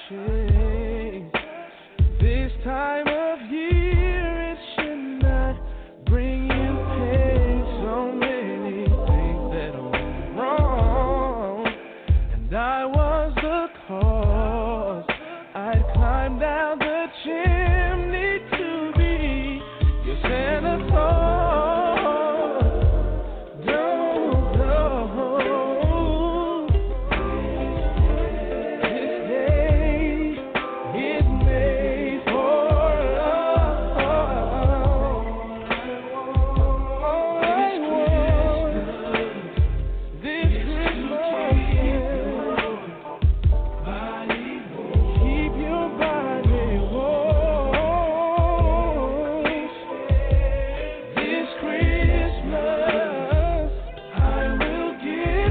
shame. This time of year it should not bring you pain. So many things that went wrong, and I was the cause. I'd climb down the chimney to be your Santa Claus. Don't go. This day is made for love. All I want this Christmas, keep your body warm. This Christmas, I will give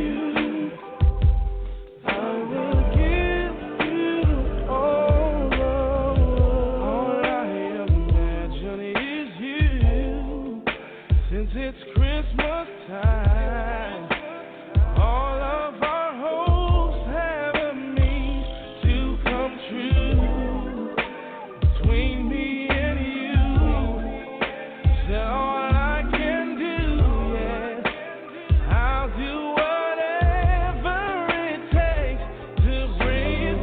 you all I imagine is you. Since it's Christmas time, all of our hopes have a mean to come true. Between me and you, so all I can do, yes, I'll do whatever it takes to bring you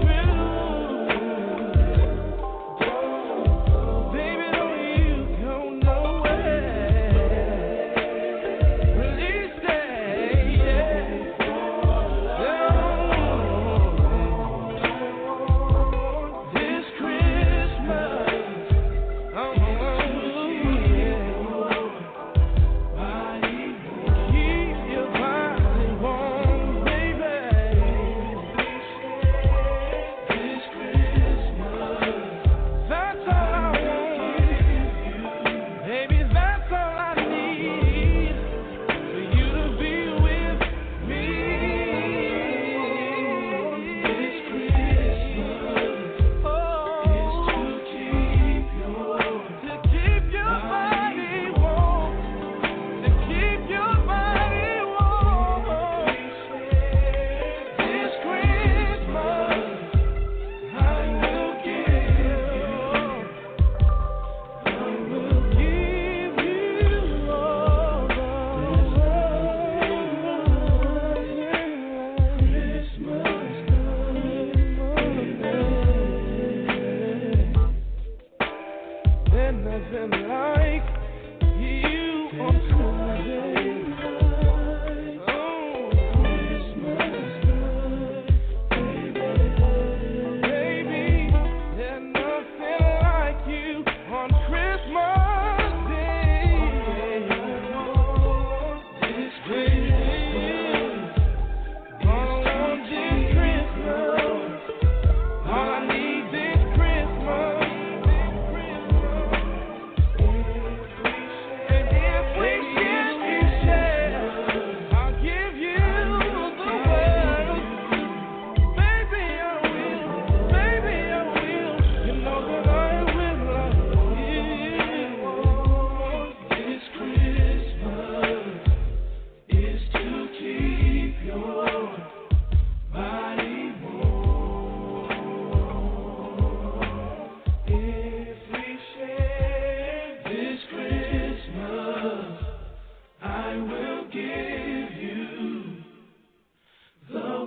through. Baby, don't you go nowhere. Please stay, yeah. This Christmas, keep your body warm, baby. This Christmas, that's all I want, baby. That's all I need, for you to be with me. This Christmas, is to keep your body warm, to keep your body warm. This Christmas, I will give you all the There's nothing like you on Tuesday. Oh, Christmas, baby, there's nothing like you on Christmas Day. This Christmas, all I want is Christmas. All I need is Christmas. And if we share, I'll give you the world. Baby, I will. Baby, I will. You know that I will love you. This Christmas is to keep your body warm. If we share this Christmas, I will give you the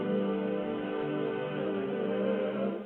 world.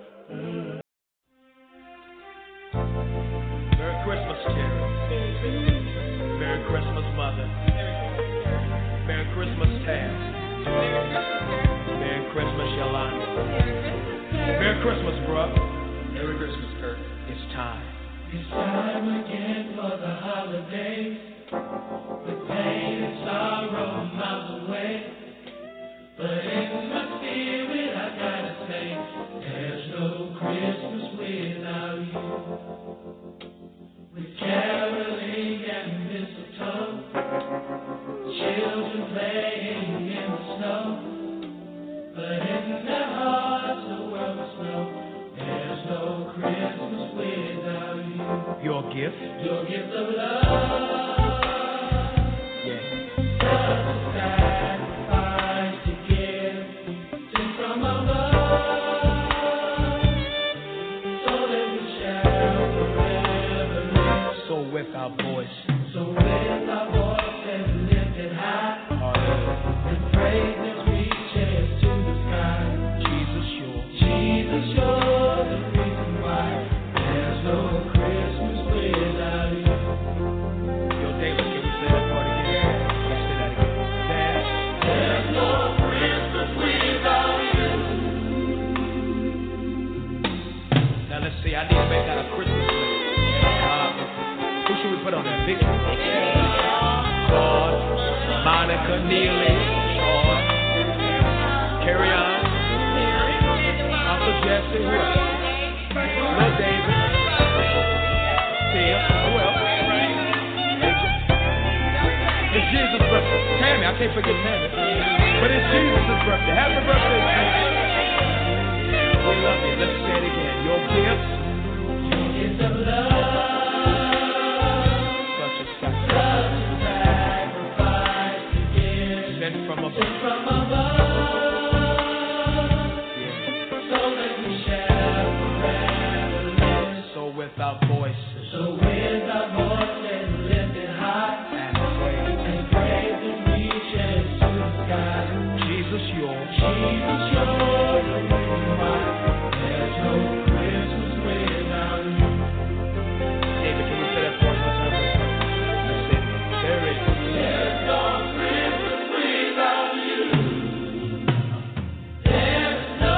Merry Christmas, Terry. Merry Christmas, Mother. Merry Christmas, Taz. Merry Christmas, Yolanda. Merry Christmas, bruh. Merry Christmas, Kurt. It's time. It's time again for the holidays. With pain and sorrow miles away. But in my spirit I gotta say, there's no Christmas without you. With caroling and mistletoe, children playing in the snow. But in their hearts the world must know, there's no Christmas without you. Your gift? Your gift of love. Yeah. Such a sacrifice to give. Sent from above. See, I need to make that a Christmas list. Who should we put on there? Vicky? Claude, Monica, Neely, Troy, Carry On, Uncle Jesse, who else? Lil David, Tia, who else? It's Jesus' birthday. Tammy, I can't forget Tammy. But it's Jesus' birthday. Happy birthday, Tammy. We love you. Let's say it again. Your gifts of love. Such a sacrifice to give. Sent from above. Yeah. So that we shall forever live. So without voices. Lifted high. And praise reaches to the sky. Jesus, yours. There's no Christmas without you. David, can we say that for us? Let's say it. There's no Christmas without you. There's no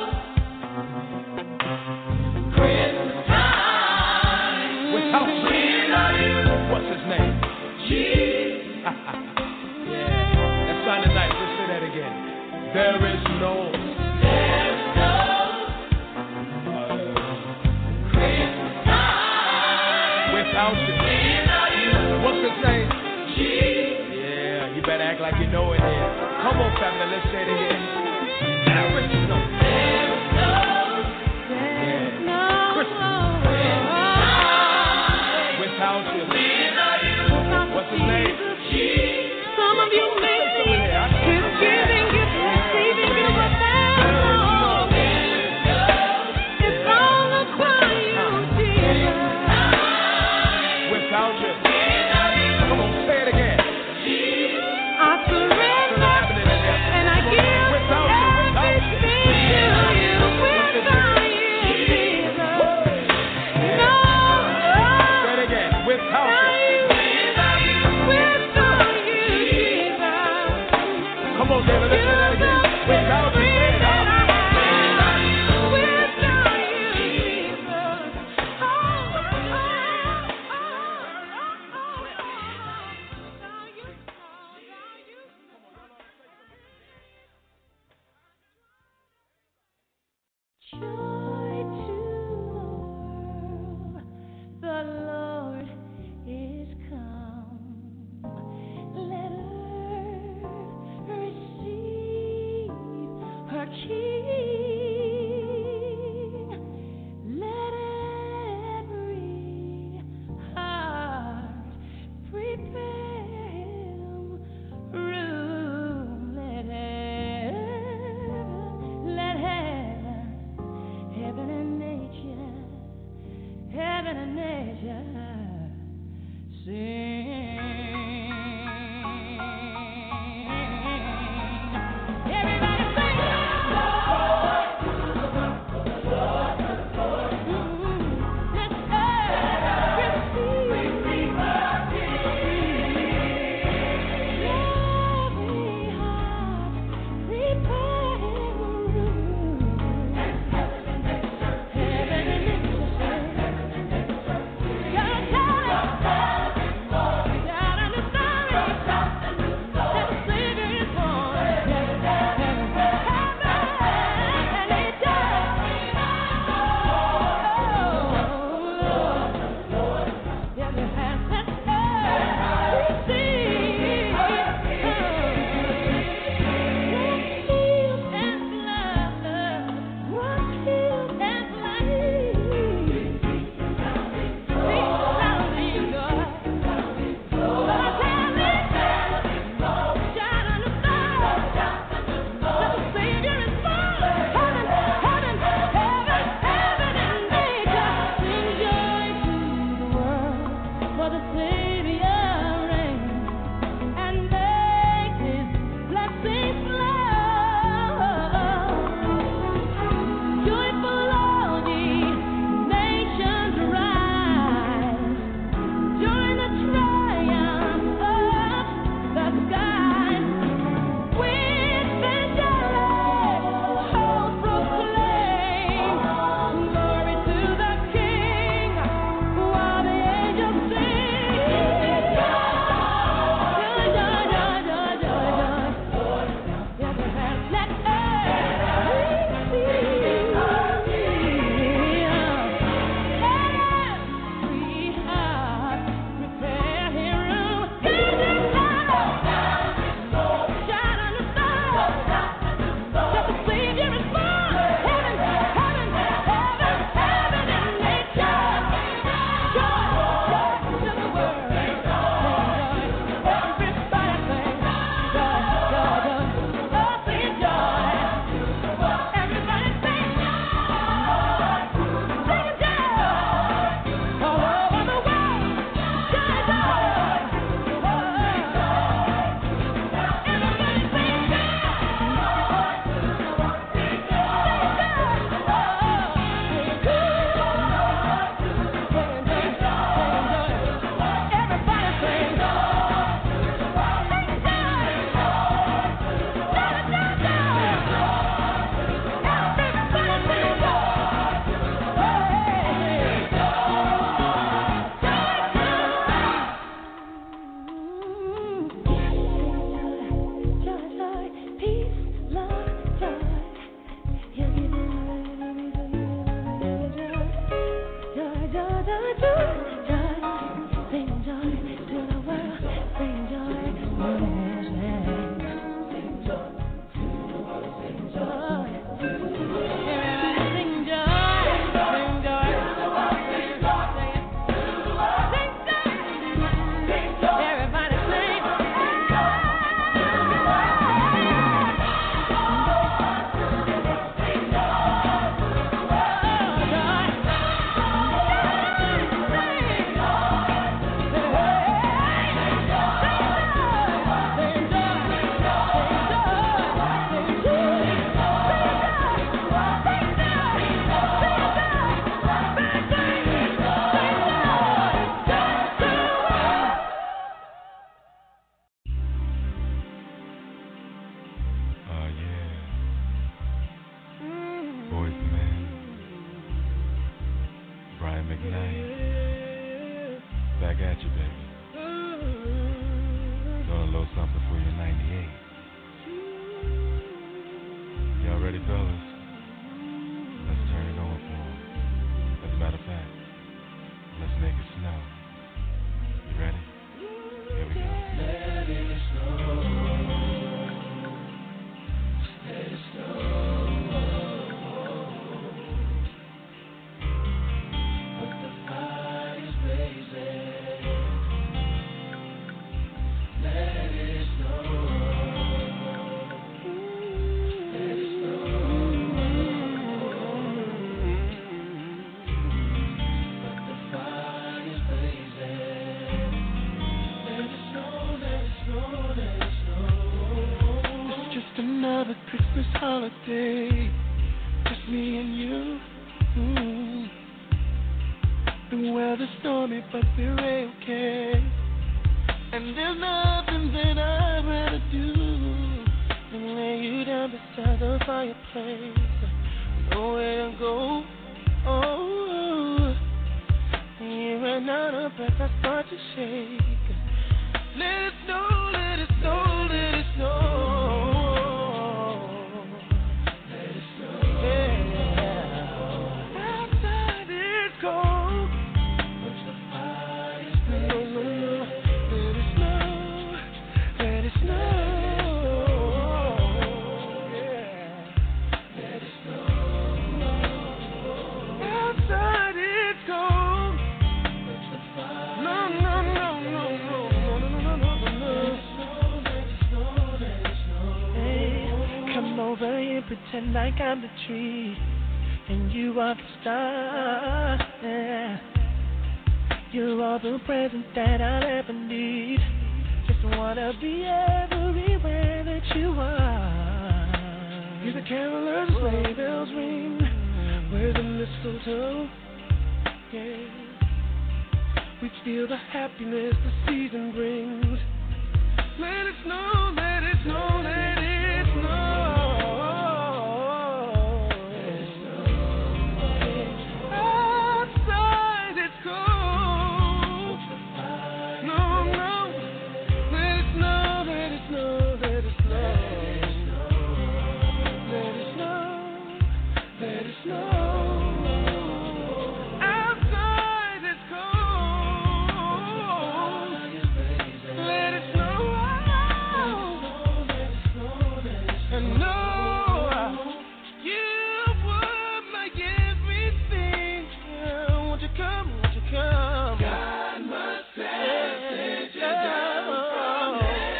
Christmas time without you. What's his name? Jesus. Yeah. That's Sunday night. Let's say that again. There is no Christmas time without you. What's his name? Jesus. Yeah, you better act like you know it here. Come on, family, let's say it again. There is no Christmas without you. What's his name? Some of you may think it's giving, it's receiving, it's without. It's all about you, Jesus. Without you. Come on, say it again. I surrender and I give everything to you. Without you, Jesus. No. Say it again. Without you. Come on, David, let's say that again. Without you, say it out. Joy to the Lord is come. Let earth receive her King. Let every heart prepare him room. Let heaven voice, man. Brian McKnight. Back at you, baby. Doing a little something for you in 98. Y'all ready, fellas? Let's turn it on for 'em. As a matter of fact, let's make it snow. You ready? Here we go. Let it snow. Let it snow. But the fire's blazing. Let it snow. Let it snow. But the fire's blazing. Let it snow, let it snow, let it snow. It's just another Christmas holiday. Just me and you. The weather's stormy, but we're okay. And there's nothing that I'd rather do than lay you down beside the fireplace. Nowhere to go. Oh, you ran out of breath, I start to shake. Let it snow, let it snow, let it snow. Let it snow. Yeah. Outside it's cold. But the fire's blazing. Let it snow, let it snow. Yeah. Let it snow. Outside it's cold. But the fire. No, no, no, no, no, no, no, no, no, no. Let it snow, let it snow. Hey, come over and pretend like I'm the tree, and you are the star. Yeah. You're all the present that I'll ever need. Just wanna be everywhere that you are. Hear the carolers, sleigh bells ring. Where's the mistletoe? Yeah. We feel the happiness the season brings. Let it snow, let it snow, let it snow. Let it snow. Outside it's cold. No, no. Let it snow, let it snow, let it snow. Let it snow, let it snow. Outside it's cold. Let it snow. And no, you were my everything. Won't you come? Won't you come? God must have sent you down from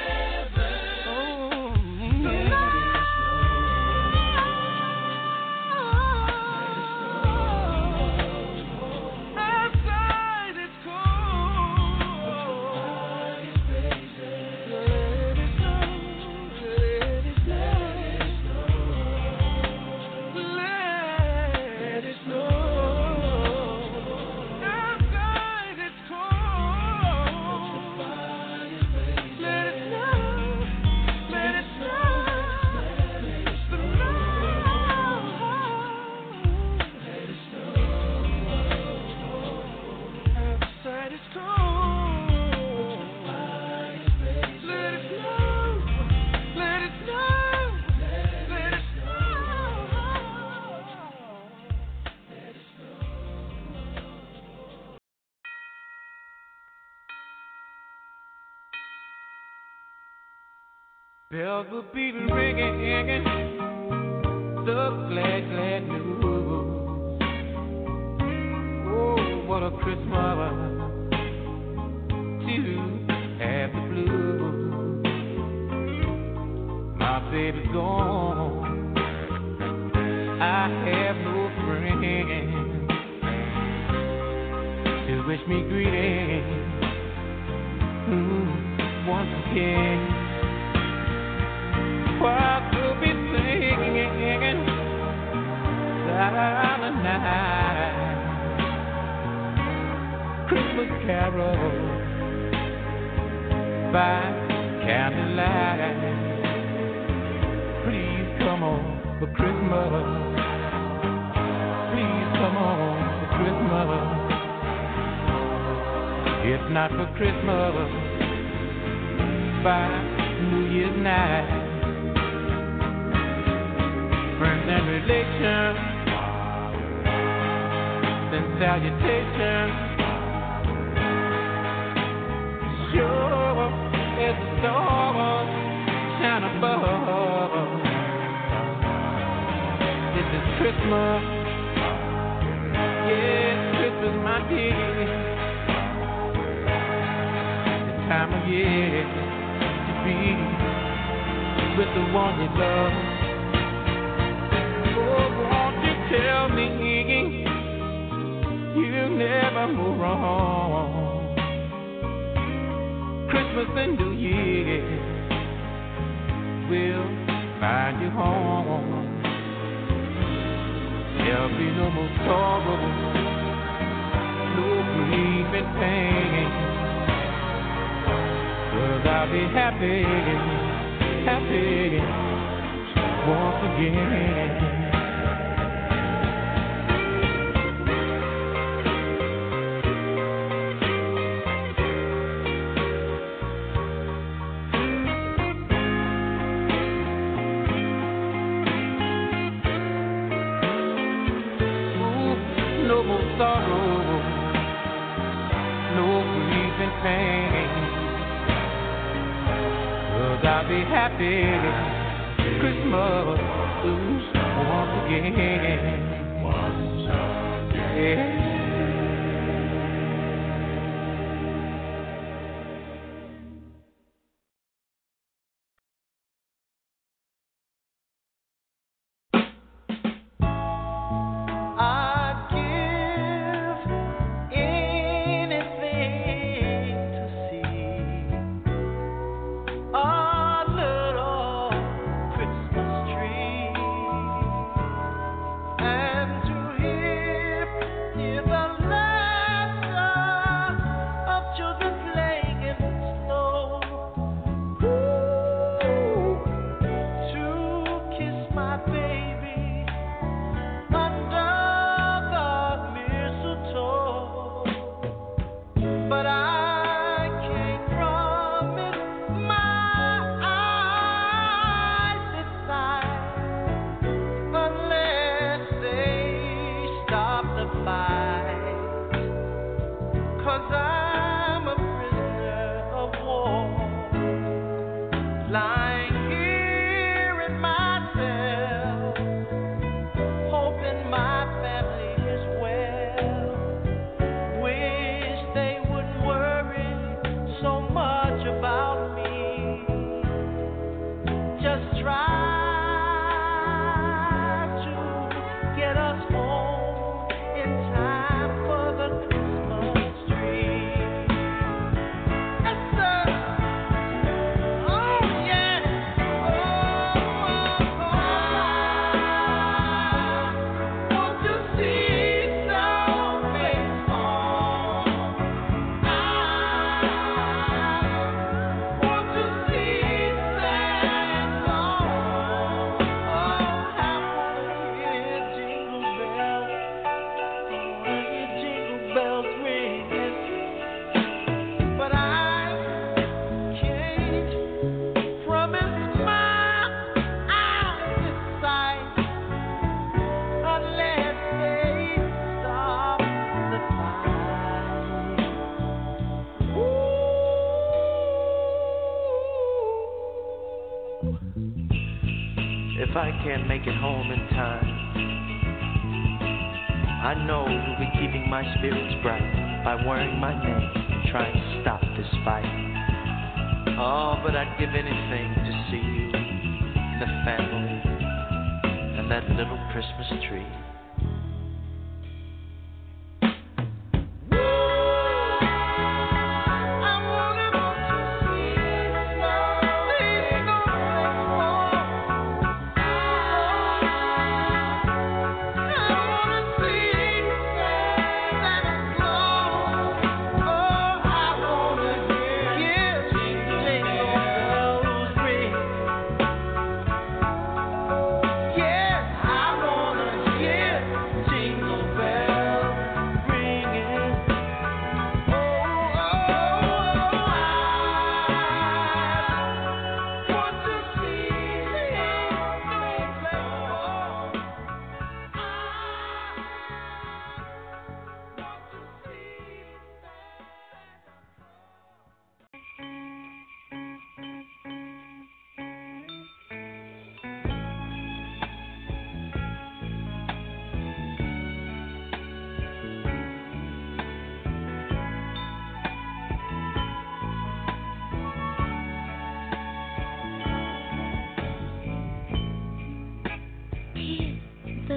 Outside it's cold. Let it snow, let it snow. Let it snow. Outside it's cold. Let it snow. Let it snow. Let it snow. Outside it's cold. Let it snow. Let it snow. Let it snow. Let it snow. Bells will be ringing, the glad, glad news. Oh, what a Christmas to have the blues. My baby's gone, I have no friends to wish me greetings once again. What will be singing silent night, Christmas carols by candlelight. Please come on for Christmas If not for Christmas, by New Year's night, friends and relations send salutations. Sure as the stars shine above. This is Christmas, yes, Christmas, my dear. Time of year to be with the one you love. Oh, won't you tell me you never move wrong? Christmas and New Year will find you home. There'll be no more sorrow, no grief and pain. 'Cause I'll be happy, happy once again. Ooh, no more sorrow, no grief and pain. I'll be happy Christmas once again. Yeah. I'd give anything to see a little Christmas tree and to hear the laughter of children playing in the snow. Ooh, to kiss my baby under the mistletoe. But I can't promise my eyes this time unless they stop the fight. 'Cause I'm a prisoner of war, lying here in my cell, hoping my family is well. Wish they wouldn't worry so much about me. Just try to get us home in time for the Christmas tree. Yes, sir. Oh, yeah. Want to see some face on. Want to see Santa. Oh, I wanna hear jingle bells. Wanna hear jingle bells ring. But I can't promise my eyes this sight unless they stop the fight. If I can't make it home in time, I know you'll be keeping my spirits bright by wearing my name and trying to stop this fight. Oh, but I'd give anything to see you and the family and that little Christmas tree. I wanna see Yeah.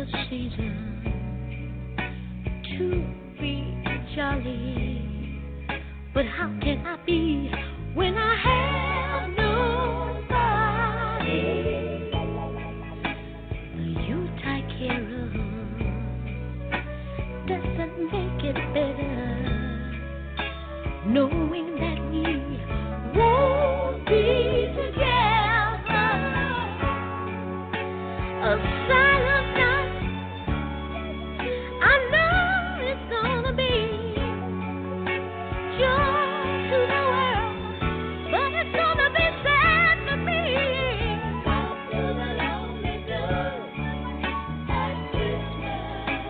season to be jolly. But how can I be when I have nobody? You take care of doesn't make it better, knowing that we won't be together. A silent night, I know it's gonna be joy to the world, but it's gonna be sad to me. What do the lonely do at Christmas?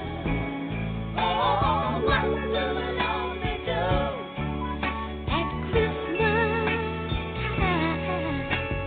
Oh, what do the lonely do at Christmas time?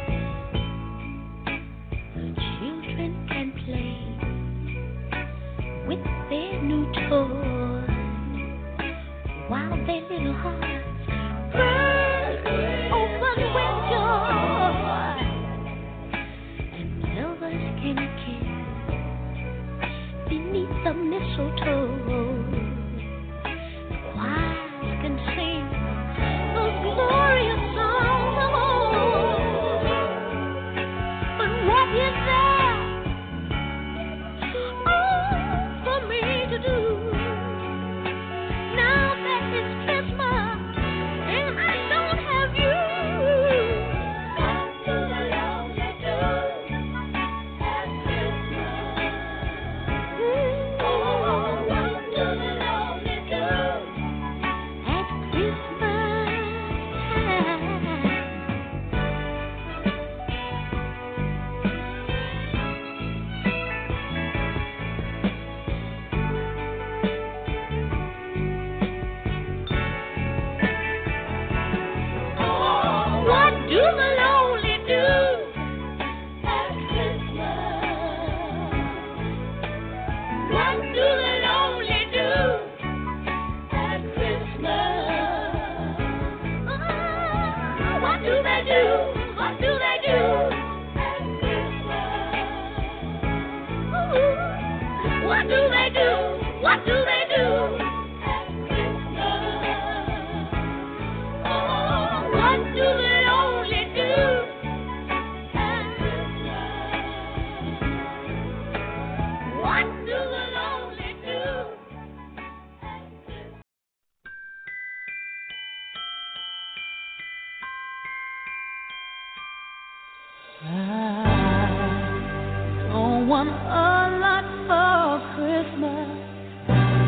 The children can play with their new toys while their little hearts burst open with joy, and lovers can kiss beneath the mistletoe. Choirs can sing those glorious songs of old. But what is there for me to do now that it's Christmas and I don't have you? What do the lonely do at Christmas? Oh, what do the lonely do at Christmas time? Oh, what do the lonely do at Christmas? What do the lonely do at Christmas? Oh, what do they do? What do they do at Christmas? Ooh, what do they do? What do they do at Christmas? Oh, what do the lonely do at Christmas? What do the lonely do at Christmas? I don't want a lot for Christmas.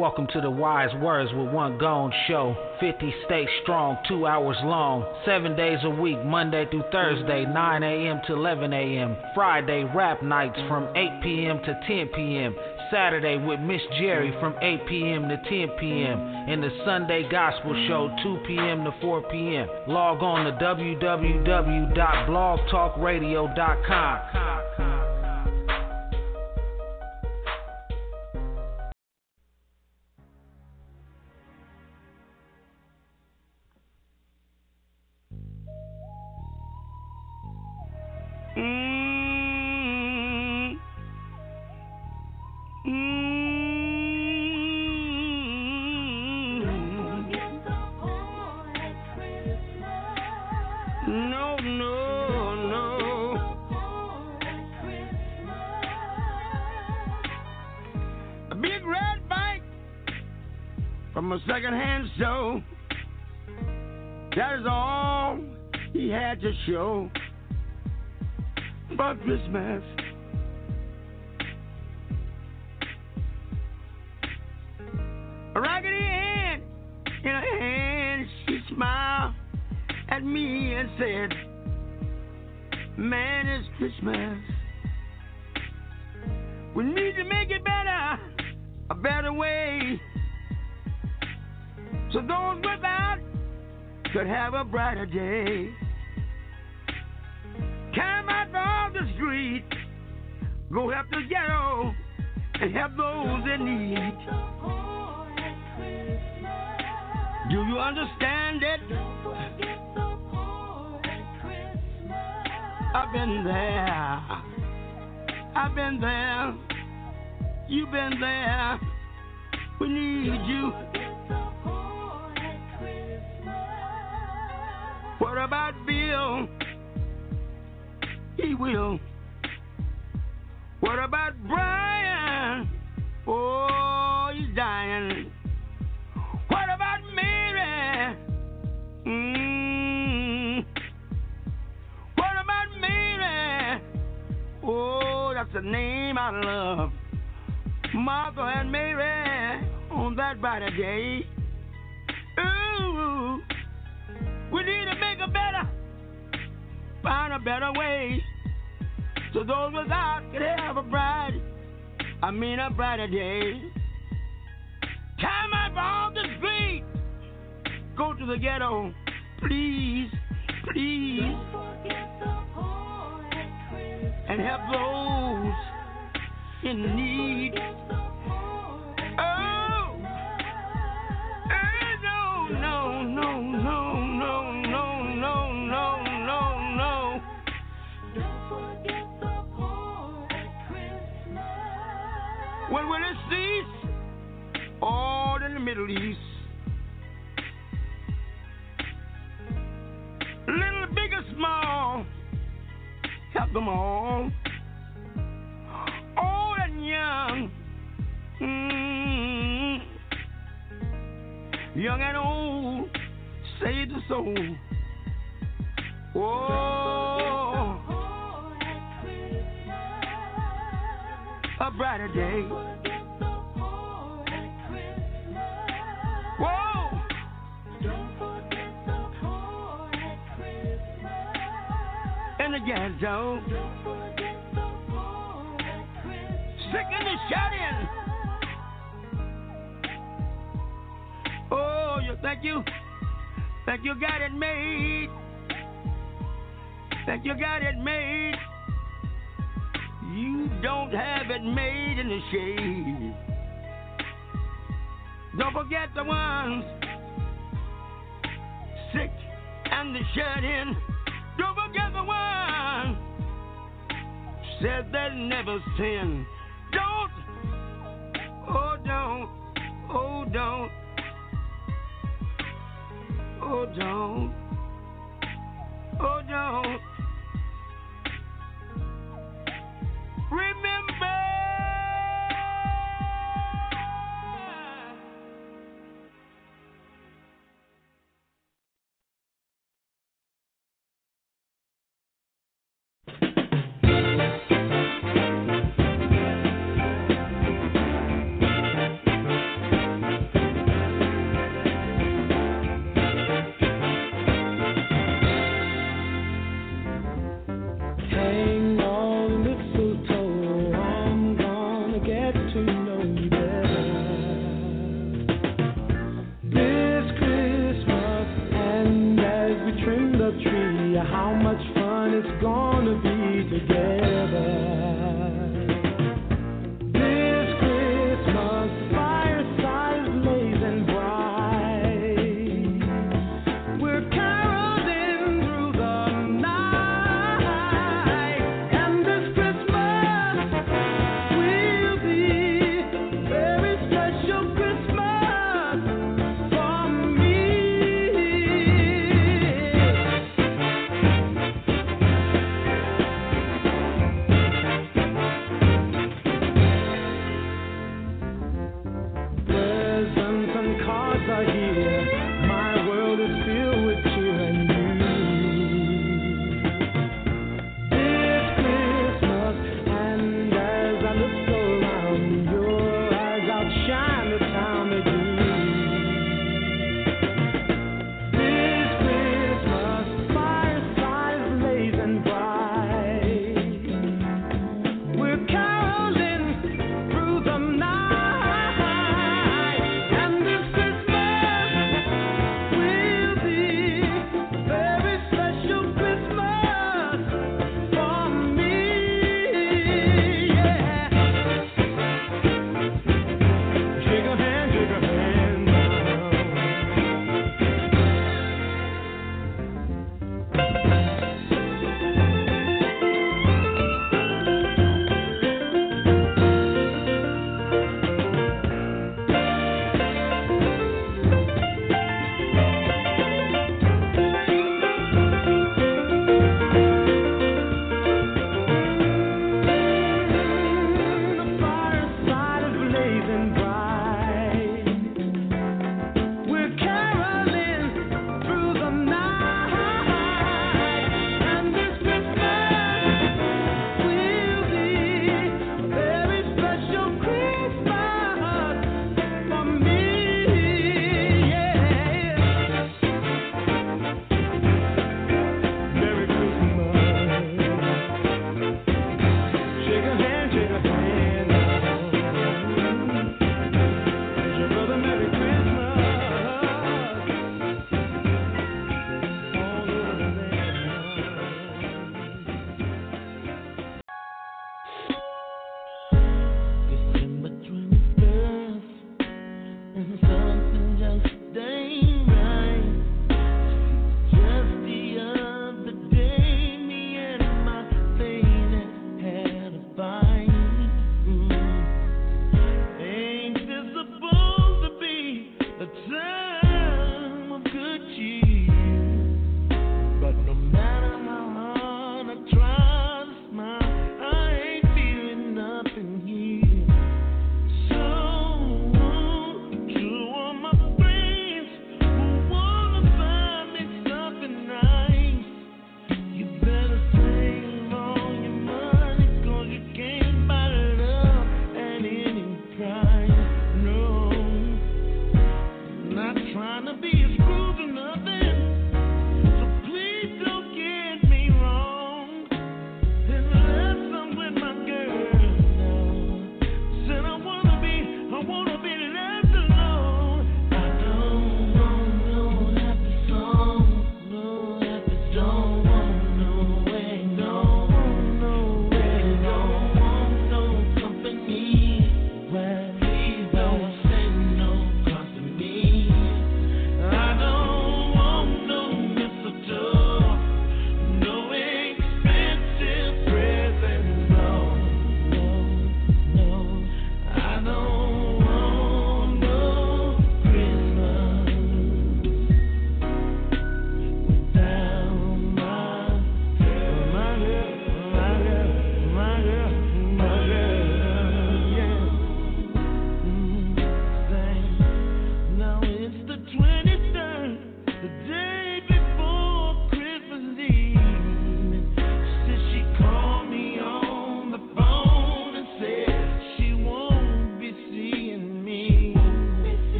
Welcome to the Wise Words with One Gone show. 50 states strong, 2 hours long, 7 days a week, Monday through Thursday, 9 a.m. to 11 a.m. Friday rap nights from 8 p.m. to 10 p.m. Saturday with Miss Jerry from 8 p.m. to 10 p.m. And the Sunday Gospel Show 2 p.m. to 4 p.m. Log on to www.blogtalkradio.com. From a second-hand show, that is all he had to show for Christmas. A raggedy hand in her hand, she smiled at me and said, "Man, it's Christmas. We need to make it better, a better way, so those without could have a brighter day. Come out off the street, go help the ghetto, and help those in need. Do you understand it? I've been there. I've been there. You've been there. We need you. What about Bill? He will. What about Brian? Oh, he's dying. What about Mary? What about Mary? Oh, that's the name I love. Martha and Mary on that brighter day. Ooh, we need to make a better, find a better way, so those without can have a brighter day. Come up off the street, go to the ghetto, please, please, and help those in need. No. Don't forget the poor at Christmas. When will it cease? All in the Middle East. Little, big or small, help them all. Old and young. Young and old, save the soul. Oh, a brighter day. Whoa, in the ghetto, sick in the shut-in. Oh, you think you got it made? Think you got it made? You don't have it made in the shade. Don't forget the ones sick and the shut-in. Don't forget the ones said they'd never sin. Don't, oh don't, oh don't. Oh, don't. Oh, don't. Remember.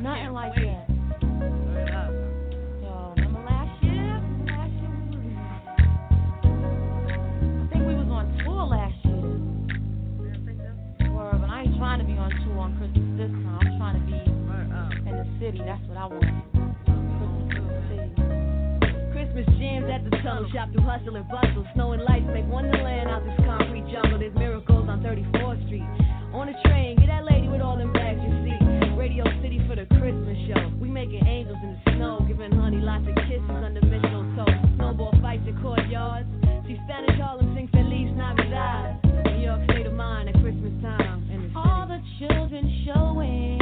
Nothing like that. Yo, remember last year? I think we was on tour last year. Word, but I ain't trying to be on tour on Christmas this time. I'm trying to be in the city. That's what I want. Christmas jams at the tunnel, shop through hustle and bustle. Snow and lights make wonderland out this concrete jungle. There's miracles on 34th Street. On the train, get that lady with all them bags you see. Radio City for the Christmas show. We making angels in the snow, giving honey lots of kisses under mistletoe. Snowball fights in courtyards. See Spanish Harlem sing Feliz Navidad. New York state of mind at Christmas time in the city. All the children showing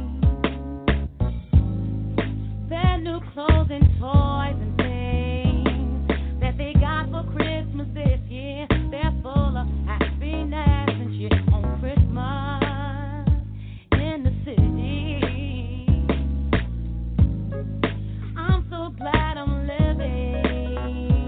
their new clothes and toys and things that they got for Christmas this year. They're full of happiness and shit on Christmas in the city. I'm so glad I'm living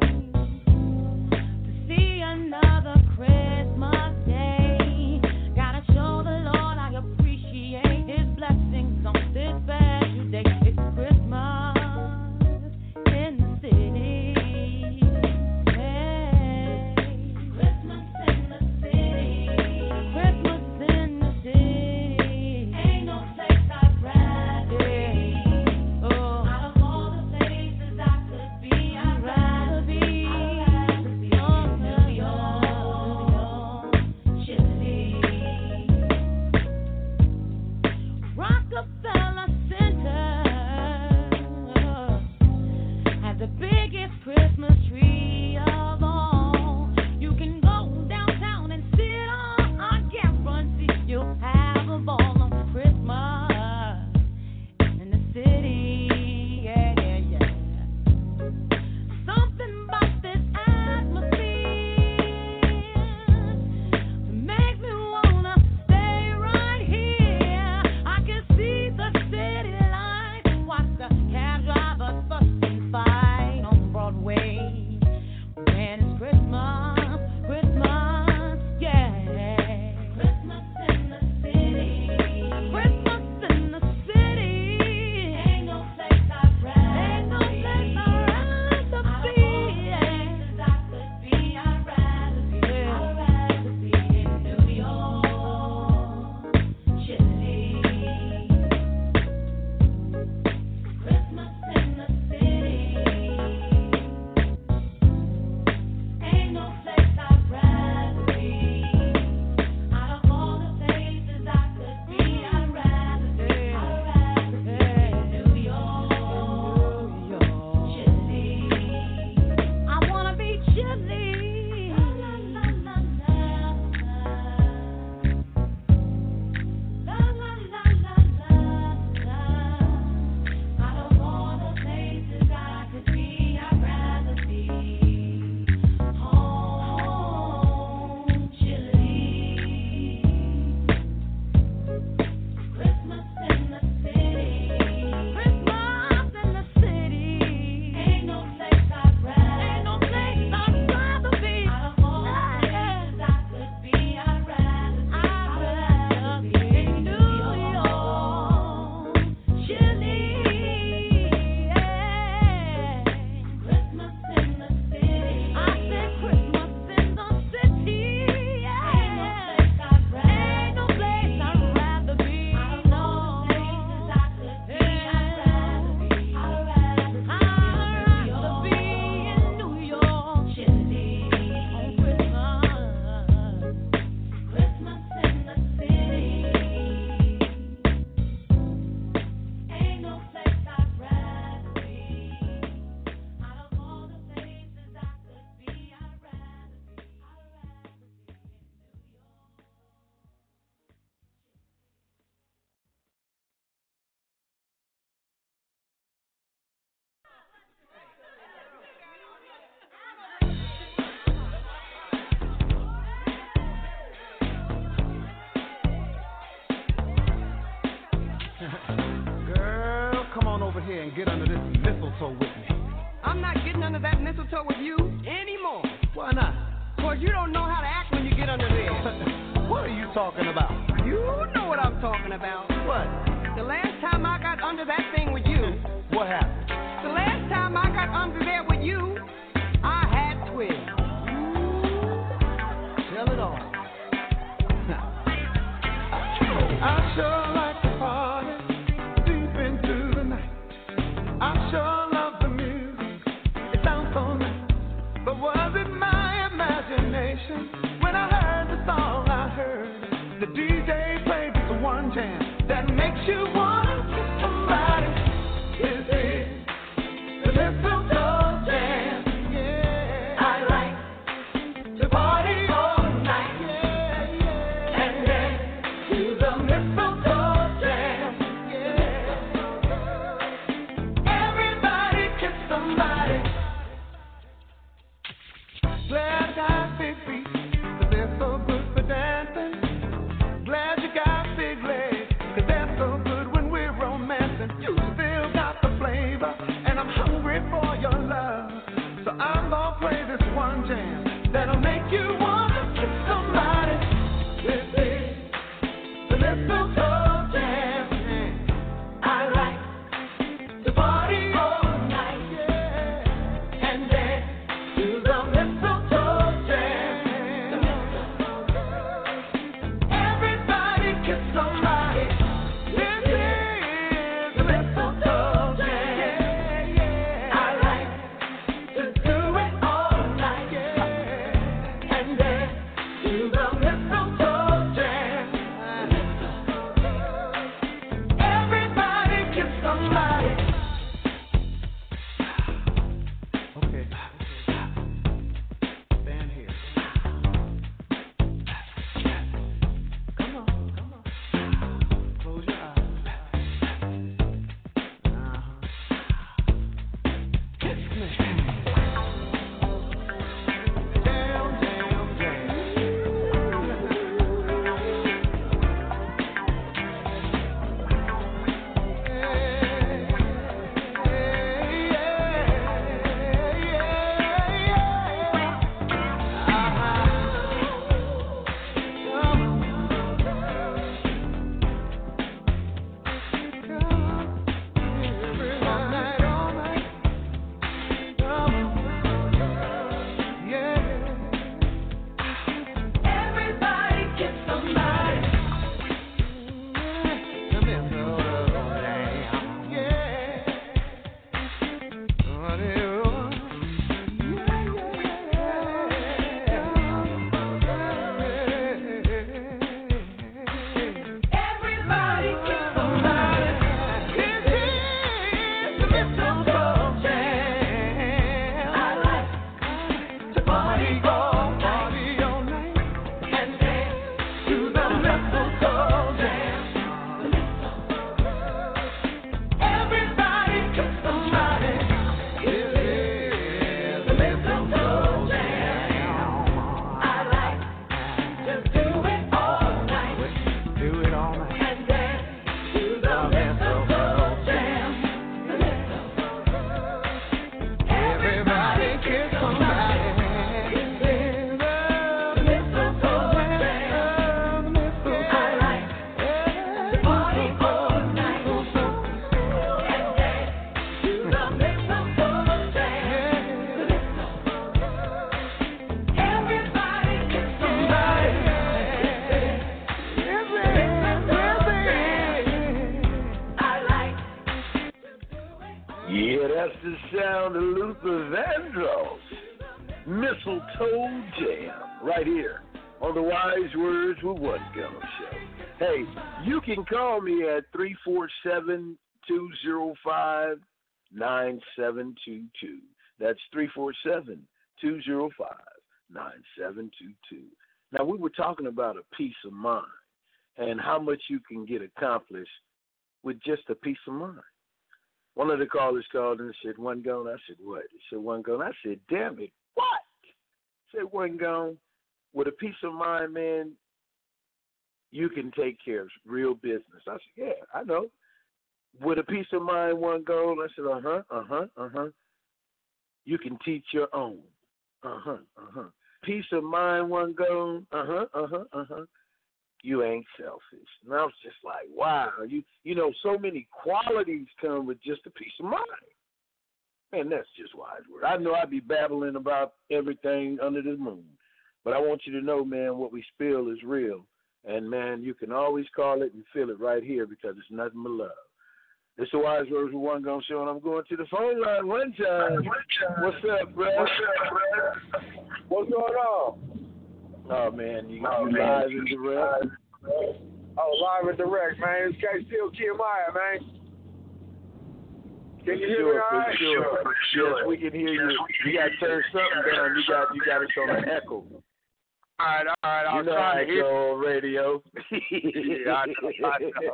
to see another Christmas day. Gotta show the Lord I appreciate His blessings on this special day. It's Christmas in the city. Hey. Christmas in the city. Christmas in the city. Ain't no place I'd rather be. Oh. Out of all the places I could be, I'd rather be in New York, Chile. Rockefeller Center has the biggest Christmas tree of all. You can go downtown and sit on. I guarantee you'll have a ball on Christmas in the city. Yeah, yeah, yeah. Something about this atmosphere makes me wanna stay right here. I can see the city lights, watch the cab drivers fuss and fight on Broadway. When it's Christmas, Christmas, yeah. Christmas in the city. Christmas in the city. Ain't no place I'd rather be. Ain't no place I'd rather be. Out of all the places I could be, I'd rather be. I'd rather be in New York, Chile. Christmas in the city. Ain't no place I'd rather be. Out of all the places I could be, I'd rather be. I'd rather be in New York, Chile. I wanna be Chile. La la la la la. La la la la la. Out of all the places I could be, I'd rather be home, Chile. Christmas in the city. Christmas in the city. Ain't no place I'd rather be. Out of all the places I could be, I'd rather be in New York, Chile. Christmas in the city. I said Christmas in the city. Ain't no place I'd rather be. Out of all the places I could be, I'd rather be in New York, Chile. On Christmas. Christmas in the city. Ain't no place I'd rather be. Out of all the places I could be, I'd rather be. Girl, come on over here and get under this mistletoe with me. I'm not getting under that mistletoe with you anymore. Why not? Cause you don't know how to act when you get under there. What are you talking about? You know what I'm talking about. What? The last time I got under that thing with you, What happened? the last time I got under there with you, I had twins. Tell it all. I sure like to party deep into the night. I sure love the music, it sounds so nice. But was it my imagination when I heard the song I heard? The DJ played the one jam that makes you wanna kiss somebody. This is the mistletoe jam. Yeah, I like to party all night. Yeah, yeah, and then to the mistletoe jam. Yeah, everybody kiss somebody. Glad I got big feet, 'cause they're so good for dancing. Glad you got big legs, 'cause they're so good when we're romancing. You still got the flavor, and I'm hungry for your love. So I'm gonna play this one jam that'll make you wanna kiss somebody. This is the mistletoe jam. I like to party all night, yeah, and then to the mistletoe jam. Everybody kiss somebody. This is the mistletoe jam. I like to do it all night, yeah, and then to the mistletoe jam. Everybody kiss somebody. Okay. Stand here. Come on. Close your eyes. Kiss me. Jam, jam, jam. Everybody kiss somebody. Everybody kiss somebody. This is the mistletoe jam. I like to party all night, and then to the mistletoe jam. Everybody kiss somebody. This is the mistletoe jam. I like to do it all night. Do it all night. And then to the mistletoe jam. Everybody kiss somebody. This is the mistletoe jam. I like to party all night. And then to the mistletoe jam. Everybody kiss somebody. Yeah, that's the sound of Luther Vandross. Mistletoe Jam, right here on the Wise Words with One Gun Show. Hey, you can call me at 347-205-9722. That's 347-205-9722. Now, we were talking about a peace of mind and how much you can get accomplished with just a peace of mind. One of the callers called and said, "One gone." I said, "What?" He said, "One gone." I said, "Damn it, what?" He said, "One gone. With a peace of mind, man, you can take care of real business." I said, "Yeah, I know." With a peace of mind, one goal. I said, You can teach your own. Peace of mind, one goal. you ain't selfish. And I was just like, wow, you know, so many qualities come with just a peace of mind. And that's just wise word. I know I'd be babbling about everything under the moon, but I want you to know, man, what we spill is real. And, man, you can always call it and feel it right here because it's nothing but love. It's the Wise Words with One Gun Show, and I'm going to the phone line one time. What's up, bro? What's going on? Oh, man, you live and direct? Oh, live and direct, man. It's K. Still Kiyamaya, man. Can you hear me all right? Sure. Yes, we can hear you. You got to turn something down. You got it on an echo. All right. I'll try to hear you on radio. Yeah, I know.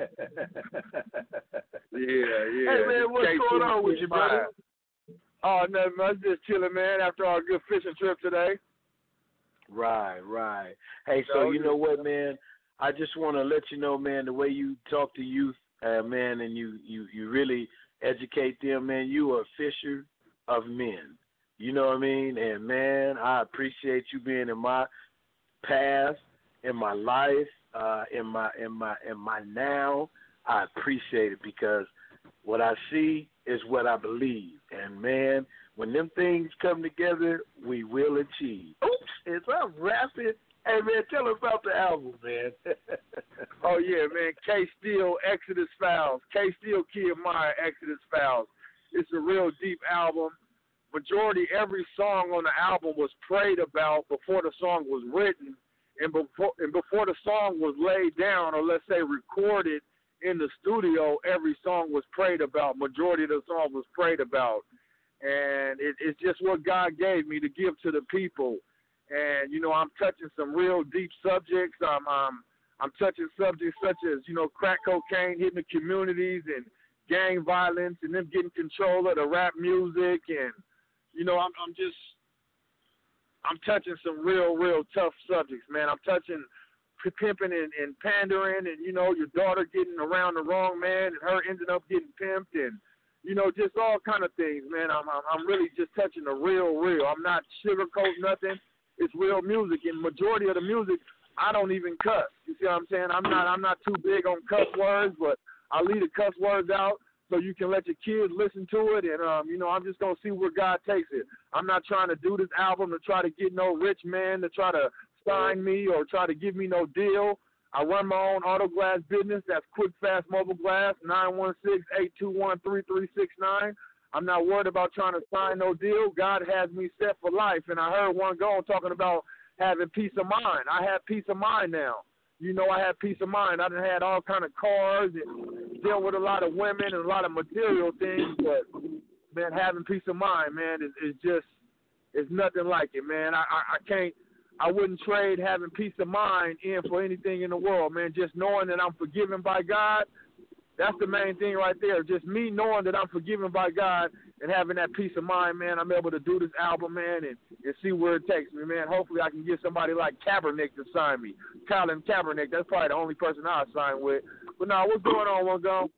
Yeah. Hey, man, what's going on with you, brother? Oh, nothing much. Just chilling, man, after our good fishing trip today. Right. Hey, so you know what, man? I just want to let you know, man, the way you talk to youth, man, and you really educate them, man, you are a fisher of men. You know what I mean? And, man, I appreciate you being in my past, in my life, in my now. I appreciate it because what I see is what I believe. And, man, when them things come together, we will achieve. Oops, is I'm rapping. Hey, man, tell us about the album, man. Oh, yeah, man. K. Steele, Exodus Files. K. Steele, Kiyamaya, Exodus Files. It's a real deep album. Majority every song on the album was prayed about before the song was written and before the song was laid down, or let's say recorded in the studio, every song was prayed about. Majority of the song was prayed about. And it's just what God gave me to give to the people. And, you know, I'm touching some real deep subjects. I'm touching subjects such as, you know, crack cocaine hitting the communities and gang violence and them getting control of the rap music. And, you know, I'm touching some real tough subjects, man. I'm touching pimping and pandering and, you know, your daughter getting around the wrong man and her ending up getting pimped and, you know, just all kind of things, man. I'm really just touching the real. I'm not sugarcoating nothing. It's real music, and majority of the music, I don't even cuss. You see what I'm saying? I'm not too big on cuss words, but I leave the cuss words out so you can let your kids listen to it, and, you know, I'm just going to see where God takes it. I'm not trying to do this album to try to get no rich man to try to sign me or try to give me no deal. I run my own auto glass business. That's Quick Fast Mobile Glass, 916-821-3369. I'm not worried about trying to sign no deal. God has me set for life. And I heard one going talking about having peace of mind. I have peace of mind now. You know, I have peace of mind. I done had all kind of cars and deal with a lot of women and a lot of material things. But, man, having peace of mind, man, is just, it's nothing like it, man. I wouldn't trade having peace of mind in for anything in the world, man. Just knowing that I'm forgiven by God, that's the main thing right there. Just me knowing that I'm forgiven by God and having that peace of mind, man. I'm able to do this album, man, and see where it takes me, man. Hopefully I can get somebody like Kaepernick to sign me. Colin Kaepernick, that's probably the only person I'll sign with. But now, what's going on, One Gone?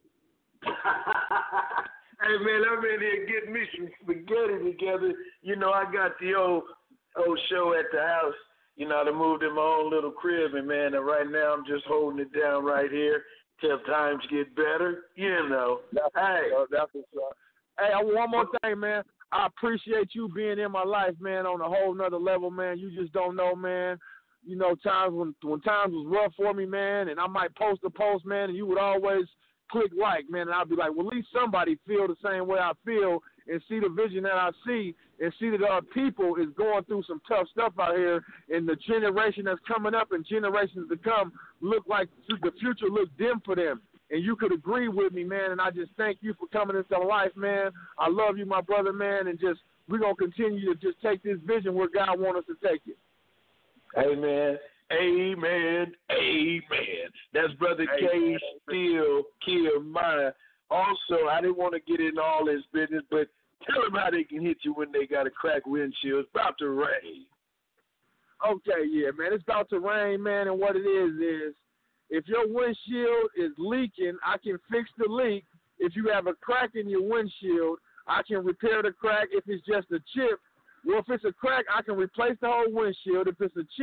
Hey, man, I'm in here getting me some spaghetti together. You know, I got the old show at the house. You know, I moved in my own little crib, and, man, and right now I'm just holding it down right here till times get better, you know. That's what's up. Hey, one more thing, man. I appreciate you being in my life, man, on a whole nother level, man. You just don't know, man. You know, times when times was rough for me, man, and I might post a post, man, and you would always click like, man, and I'd be like, well, at least somebody feel the same way I feel and see the vision that I see and see that our people is going through some tough stuff out here, and the generation that's coming up and generations to come look like the future look dim for them. And you could agree with me, man, and I just thank you for coming into life, man. I love you, my brother, man, and just we're going to continue to just take this vision where God wants us to take it. Amen. Amen. Amen. That's Brother K. Steele, Kiyamaya. Also, I didn't want to get in all this business, but tell them how they can hit you when they got a cracked windshield. It's about to rain. Okay, yeah, man. It's about to rain, man, and what it is if your windshield is leaking, I can fix the leak. If you have a crack in your windshield, I can repair the crack. If it's just a chip, well, if it's a crack, I can replace the whole windshield. If it's a chip,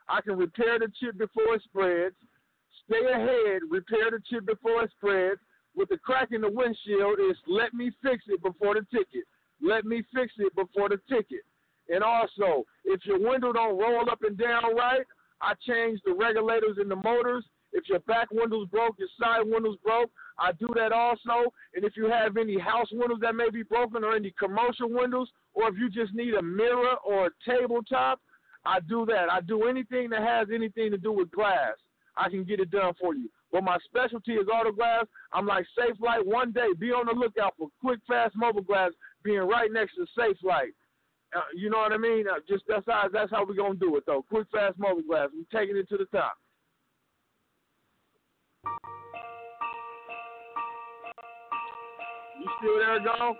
I can repair the chip before it spreads. Stay ahead, repair the chip before it spreads. With the crack in the windshield, it's let me fix it before the ticket. Let me fix it before the ticket. And also, if your window don't roll up and down right, I change the regulators in the motors. If your back window's broke, your side window's broke, I do that also. And if you have any house windows that may be broken or any commercial windows, or if you just need a mirror or a tabletop, I do that. I do anything that has anything to do with glass. I can get it done for you. But my specialty is auto glass. I'm like Safe Light. One day, be on the lookout for quick, fast mobile glass being right next to Safe Light. You know what I mean? Just that's how we're going to do it, though. Quick, fast mobile glass. We're taking it to the top. You still there, Go?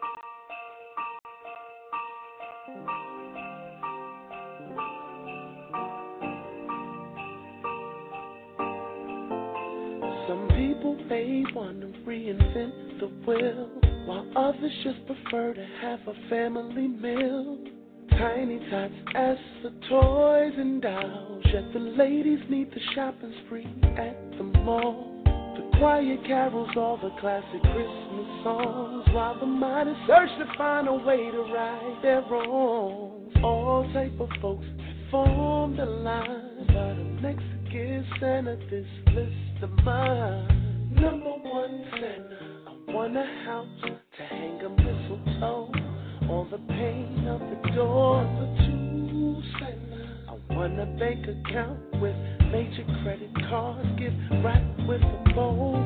Some people may want to reinvent the wheel, while others just prefer to have a family meal. Tiny tots as the toys and dolls, yet the ladies need the shopping spree at the mall. The quiet carols, all the classic Christmas songs, while the minded search to find a way to right their wrongs. All type of folks form the line, but I'm next to give Santa this list of mine. Number one, Santa, I want a house to hang a mistletoe on the pane of the door. Number two, Santa, I want a bank account with major credit cards, gift wrapped with a bow.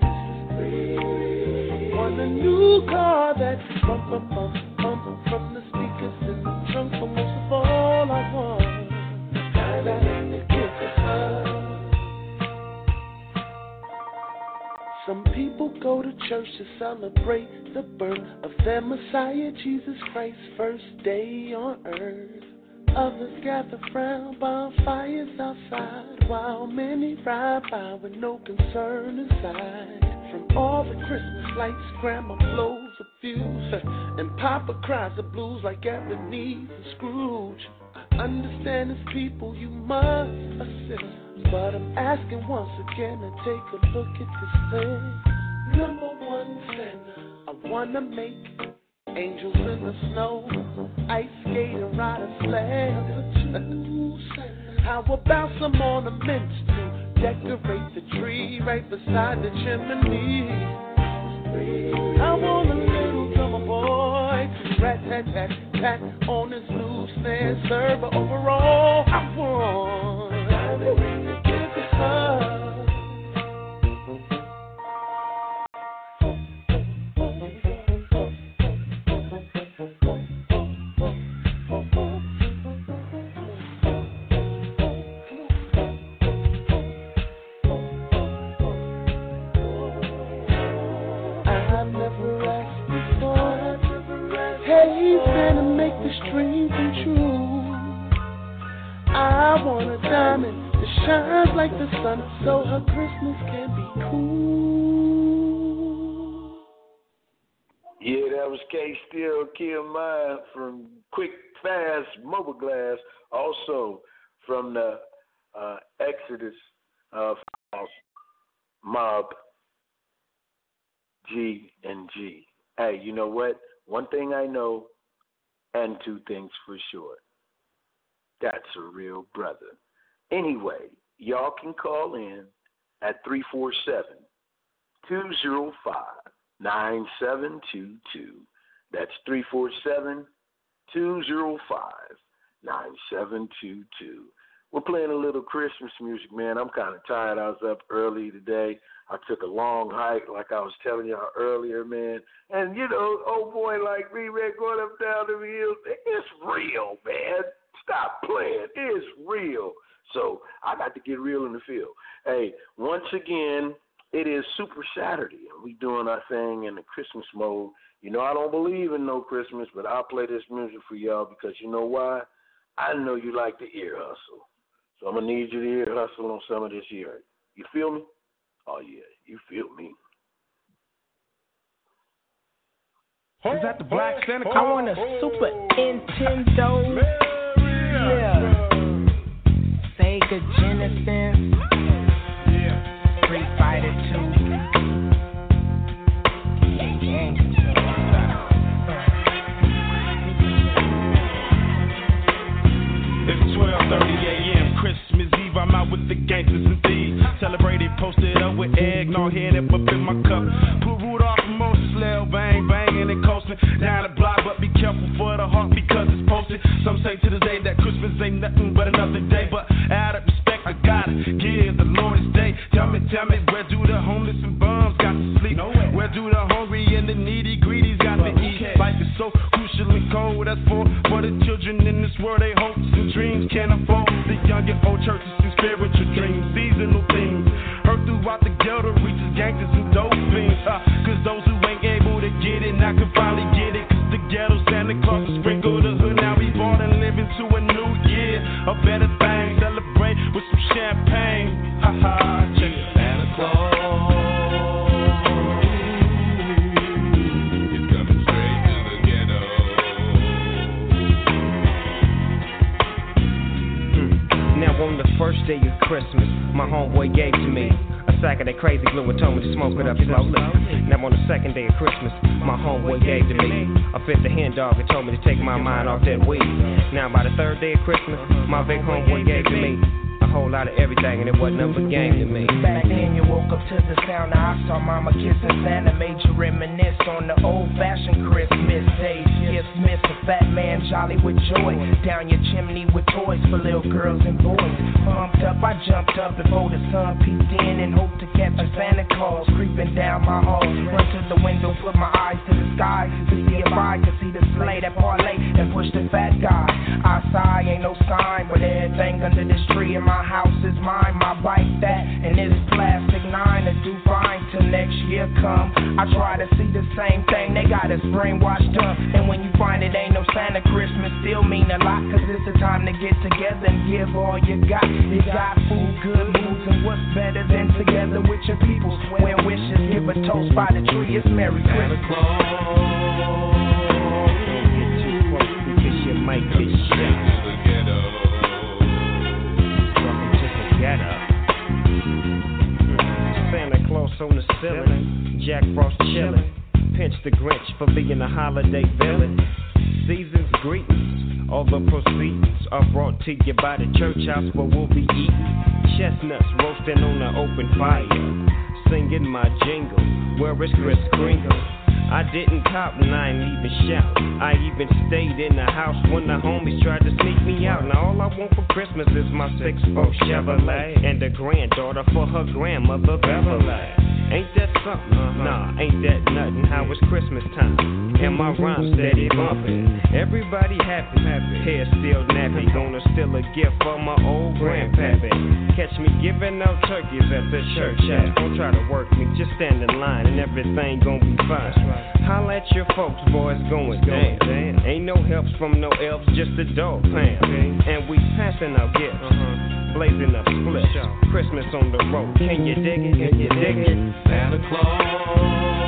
I want a new car that's bump, bump, bump, bump from the speakers in the trunk. But most of all, I want that to give to her. Some people go to church to celebrate the birth of their Messiah, Jesus Christ, first day on earth. Others gather round bonfires outside, while many ride by with no concern inside. From all the Christmas lights, Grandma blows a fuse, and Papa cries the blues like Ebenezer Scrooge. I understand as people you must assist, but I'm asking once again to take a look at this thing. Number one, Santa, I wanna make angels in the snow, ice skate and ride a sled. How about some ornaments to decorate the tree right beside the chimney? I want a little drummer boy to rat-tat-tat-tat on his loose snare, server overall. I want to give to her. Dream come true. I want a diamond that shines like the sun, so her Christmas can be cool. Yeah, that was K Still Kill Mine from Quick Fast Mobile Glass, also from the Exodus Mob G and G. Hey, you know what? One thing I know, and two things for sure. That's a real brother. Anyway, y'all can call in at 347-205-9722. That's 347-205-9722. We're playing a little Christmas music, man. I'm kind of tired. I was up early today. I took a long hike, like I was telling y'all earlier, man. And, you know, old boy like me, man, going up down the hills, it's real, man. Stop playing. It's real. So I got to get real in the field. Hey, once again, it is Super Saturday, and we doing our thing in the Christmas mode. You know, I don't believe in no Christmas, but I'll play this music for y'all because you know why? I know you like the ear hustle. So I'm going to need you to ear hustle on some of this here. You feel me? Oh, yeah, you feel me. Is that the Black Santa Claus? I want a Super Nintendo. Yeah. Sega. nigga Genesis. Street Fighter 2. It's 12:30 a.m. Christmas Eve. I'm out with the gangsters and thieves. Celebrated, posted up with eggnog, head up in my cup. Put Rudolph and Moses, Lil bang, banging and coasting down the block, but be careful for the heart because it's posted. Some say to this day that Christmas ain't nothing but another day, but out of respect, I gotta give the Lord his day. Tell me, where do the homeless and bums got to sleep? Nowhere. Where do the hungry and the needy greedies got to eat? Life is so crucial and cold. That's for the children in this world. They hopes and dreams can't afford the young and old churches and spiritual dreams, seasonal things. Heard throughout the ghetto reaches gangsters and dope fiends. Cause those who ain't able to get it now can finally get it. Cause the ghetto Santa Claus will sprinkle the hood. Now we born and live into a new year, a better thing. Celebrate with some champagne. Ha ha, check it. Santa Claus. Now on the first day of Christmas, my homeboy gave to me a sack of that crazy glue and told me to smoke it up slowly. Now on the second day of Christmas, my homeboy gave to me a fifth of hen dog and told me to take my mind off that weed. Now by the third day of Christmas, my big homeboy gave to me a whole lot of everything, and it wasn't nothing but game to me. Back then you woke up to the sound of I saw mama kissing Santa, made you reminisce on the old-fashioned Christmas days. Gifts miss a fat man jolly with joy, down your chimney with toys for little girls and boys. Pumped up, I jumped up before the sun peeked in and hoped to catch a Santa Claus creeping down my hall. Run to the window, put my eyes to the sky to see if I could see the sleigh that parlay and push the fat guy. I sigh, ain't no sign, but everything under this tree in my house is mine. My bike that and this plastic 9 to do fine till next year come. I try to see the same thing, they got us brainwashed up. And when you find it ain't no Santa, Christmas still mean a lot. Cause it's the time to get together and give all you got. You got food, good moods, and what's better than together with your people. Swear wishes, give a toast by the tree, it's Merry Christmas. Don't get too close because you might get shot. Santa Claus on the ceiling, Jack Frost chillin', pinch the Grinch for being a holiday villain. Season's greetings, all the proceeds are brought to you by the church house where we'll be eating chestnuts roasting on an open fire, singing my jingle, where is Kris Kringle? I didn't cop and I ain't even shout. I even stayed in the house when the homies tried to sneak me out. Now all I want for Christmas is my 6'4" Chevrolet and a granddaughter for her grandmother Beverly. Ain't that something? Nah, ain't that nothing. How it's Christmas time and my rhymes steady bumping. Everybody happy, hair still nappy. Gonna steal a gift for my old grandpappy. Catch me giving out turkeys at the church house. Don't try to work me, just stand in line and everything gon' be fine. Holla at your folks, boys going down. Ain't no helps from no elves, just a dog pound. And we passing out gifts, blazing up splits. Christmas on the road, can you dig it? Can you dig it? Santa Claus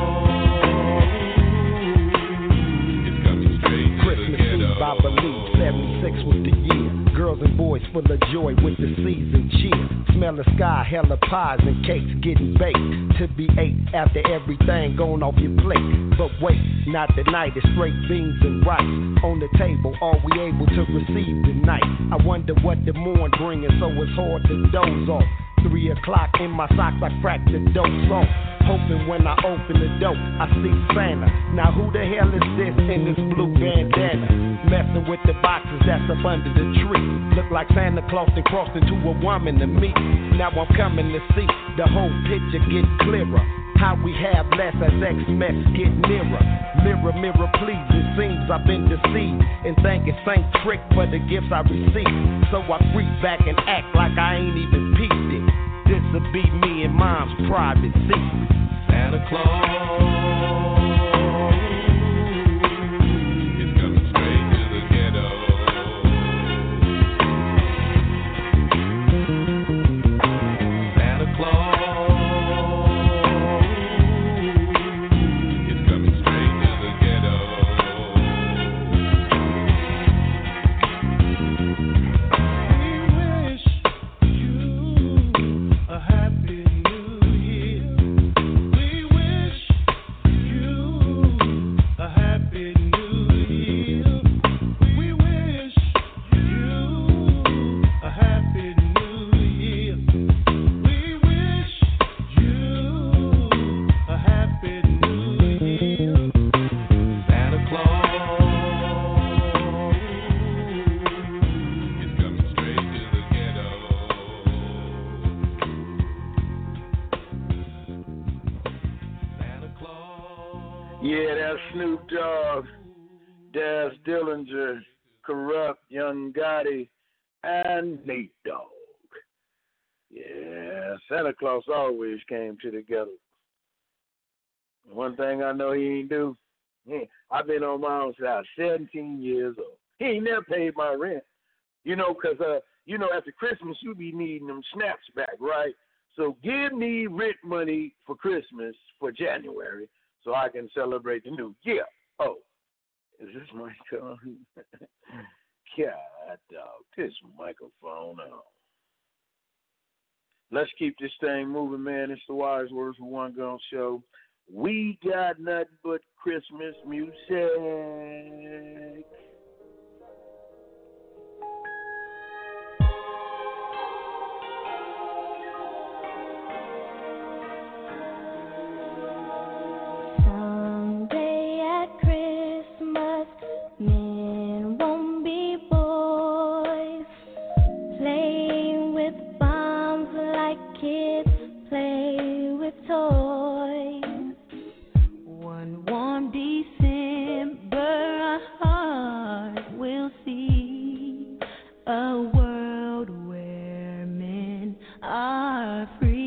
is coming straight to Christmas Eve, I believe, 76 was the year. Girls and boys full of joy with the season cheer. Smell the sky, hella pies and cakes getting baked to be ate after everything gone off your plate. But wait, not tonight, it's straight beans and rice on the table. Are we able to receive tonight? I wonder what the morn bringing, so it's hard to doze off. 3 o'clock in my socks, I crack the dope song. Hoping when I open the door, I see Santa. Now who the hell is this in this blue bandana? Messing with the boxes that's up under the tree. Look like Santa Claus and crossed into a woman to me. Now I'm coming to see the whole picture get clearer. How we have less as X-Mex get nearer. Mirror, mirror, please, it seems I've been deceived in thanking Saint Trick for the gifts I received. So I freak back and act like I ain't even peeped it. This'll be me and mom's private secret. Santa Claus is coming straight to the ghetto. Santa Claus is coming straight to the ghetto. We wish Yeah, that's Snoop Dogg, Daz Dillinger, Corrupt, Young Gotti, and Nate Dogg. Yeah, Santa Claus always came to the ghetto. One thing I know he ain't do, I've been on my own since I was 17 years old. He ain't never paid my rent. Because, after Christmas, you be needing them snaps back, right? So give me rent money for Christmas for January so I can celebrate the new year. Oh, is this my turn? God, dog, this microphone on. Let's keep this thing moving, man. It's the Wise Words of One Gun Show. We got nothing but Christmas music. Someday at Christmas, men won't be boys, playing with bombs like kids play with toys. One warm December, our heart will see a world where men are free.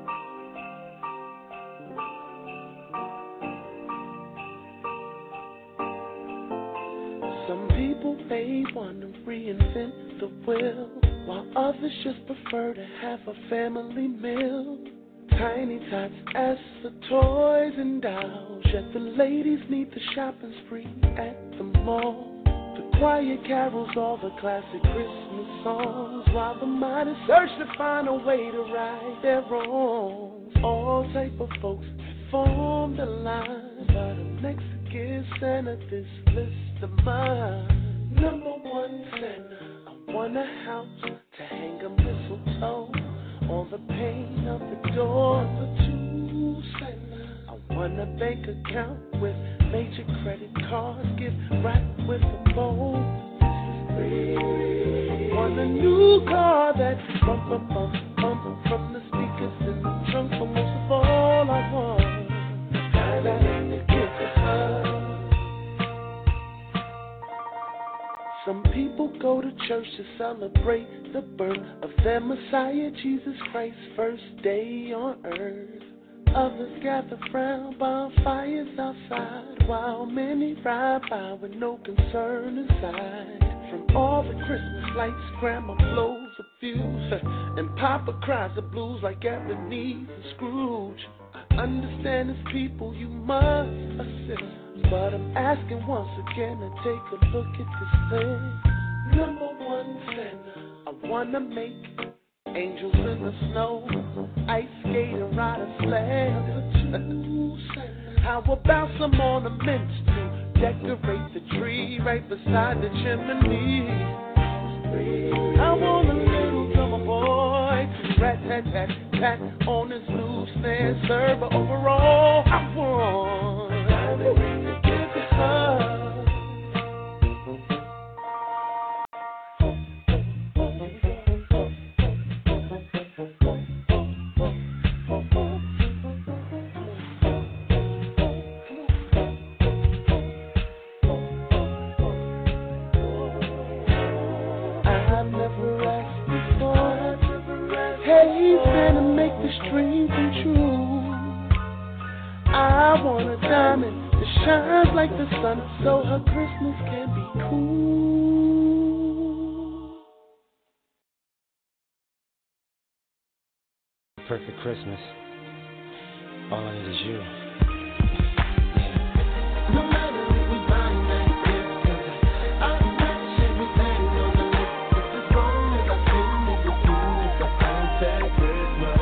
Some people may want to reinvent the wheel, while others just prefer to have a family meal. Tiny tots ask for toys and dolls, yet the ladies need the shopping spree at the mall. The quiet carols, all the classic Christmas songs, while the minded search to find a way to right their wrongs. All type of folks have formed a line, but I'm next to give Santa this list of mine. Number one, Santa, I want a house to hang a mistletoe on the pane of the door. Number two, Santa, I want a bank account with major credit cards, gift wrapped with a bow. I want a new car that bump, bump, bump, bump from the speakers in the trunk. But most of all, I want a guy that ain't to give a hug. Some people go to church to celebrate the birth of their Messiah, Jesus Christ, first day on earth. Others gather round bonfires outside, while many ride by with no concern inside. From all the Christmas lights, Grandma blows a fuse, and Papa cries the blues like Ebenezer Scrooge. I understand as people you must assist, but I'm asking once again to take a look at this list. Number one, Santa, I wanna make angels in the snow, ice skate and ride a sled. Number two, Santa, how about some ornaments to decorate the tree right beside the chimney? I want a little drummer boy to rat-tat-tat-tat on his new snare, serve overall. I want to give a hug. Dream come true. I want a diamond that shines like the sun, so her Christmas can be cool. Perfect Christmas. All I need is you. No matter if we buy nice gifts, 'cause I match everything on the list. Just as long as I spend it with you, it's a perfect Christmas.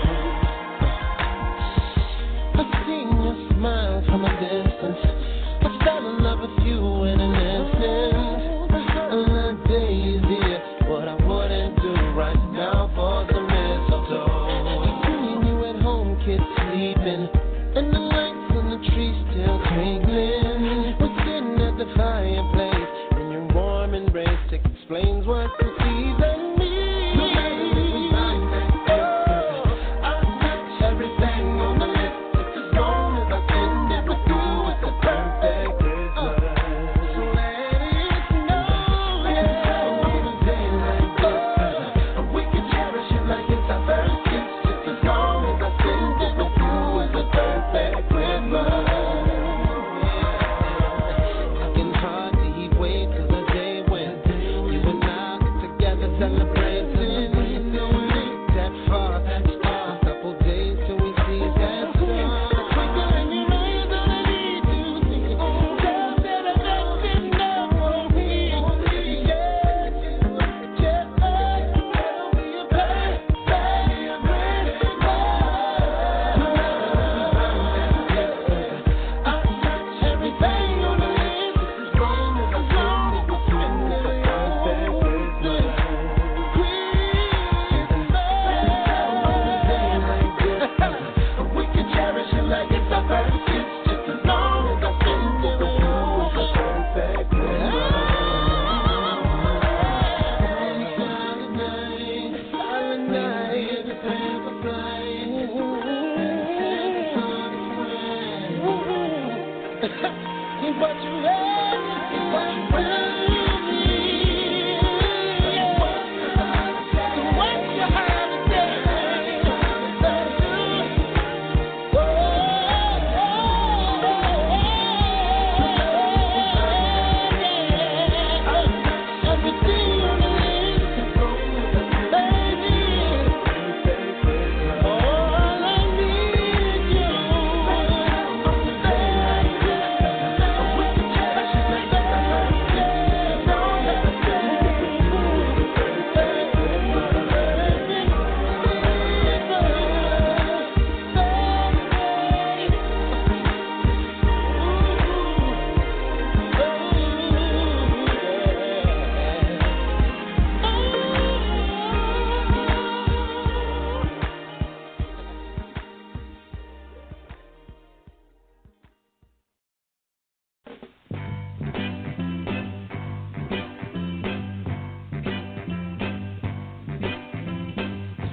I've seen your smile from a distance. I fell in love with you in an instant. And the day is here, what I wouldn't do right now for some mistletoe. Seeing you at home, kids sleeping, and the lights on the tree still twinkling. We're sitting at the fireplace, and your warm embrace explains what the season means. No matter if we buy nice gifts, I'll match everything on the list. Just as long as I spend it with you, it's a perfect Christmas. So let it snow, on a day like this, we can cherish it like it's our first kiss. Just as long as I spend it with you, it's a perfect Christmas. I can hardly wait till the day when you and I get together, celebrate.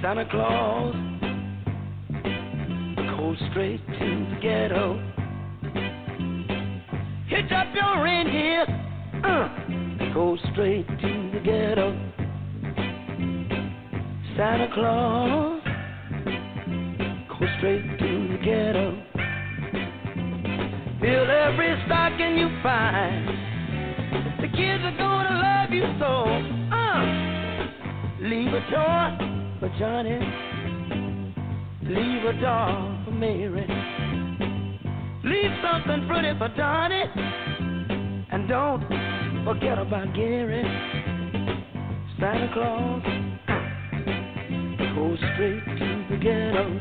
Santa Claus goes straight to the ghetto. Hitch up your reindeer, go straight to the ghetto. Santa Claus go straight to the ghetto. Fill every stocking you find. The kids are gonna love you so. Leave a toy for Johnny. Leave a doll for Mary. Leave something pretty for Donnie. And don't forget about Gary. Santa Claus goes straight to the ghetto.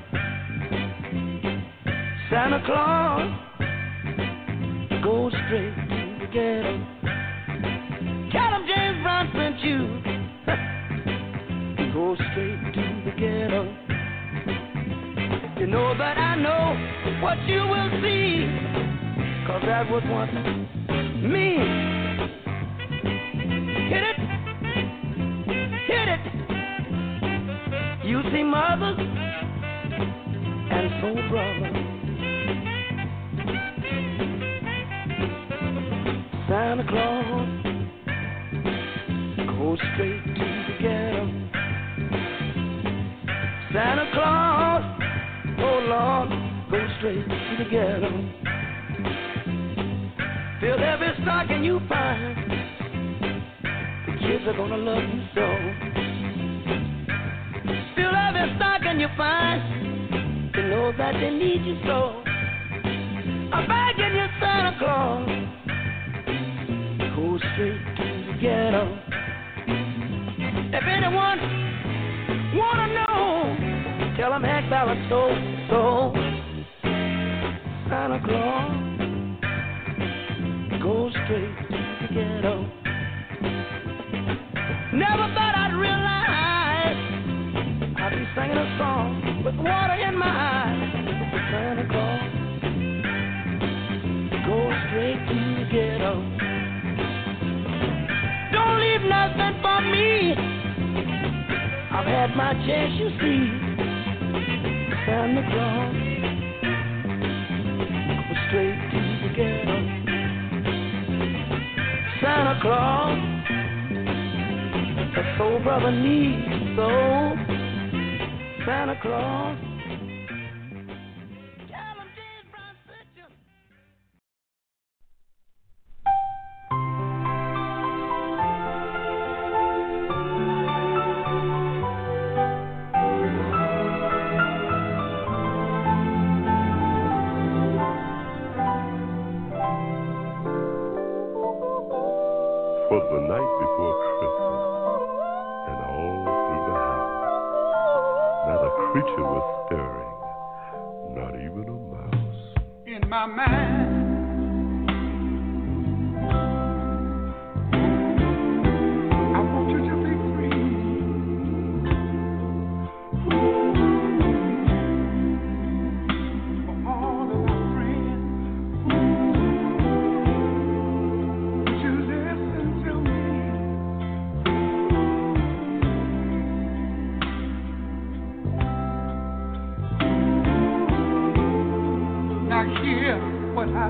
Santa Claus goes straight to the ghetto. Tell him James Brown sent you. Go straight to the ghetto. You know that I know what you will see, 'cause that was once me. Hit it, hit it. You see mothers and soul brothers. Santa Claus goes straight to the ghetto. Santa Claus, oh Lord, go straight to the ghetto. Fill every stocking you find. The kids are gonna love you so. Fill every stocking you find. You know that they need you so. I'm begging you, Santa Claus, go straight to the ghetto. If anyone wanna know, tell them Hank Ballard so. Santa Claus goes straight to the ghetto. Never thought I'd realize I'd be singing a song with water in my eyes. Santa Claus goes straight to the ghetto. Don't leave nothing for me. I've had my chance, you see. Santa Claus goes straight to the ghetto. Santa Claus, the soul brother needs so. Santa Claus. For the night before Christmas, and all through the house, not a creature was stirring, not even a mouse. In my mind, I want you to be free. For all of my friends, would you listen to me? Now hear what I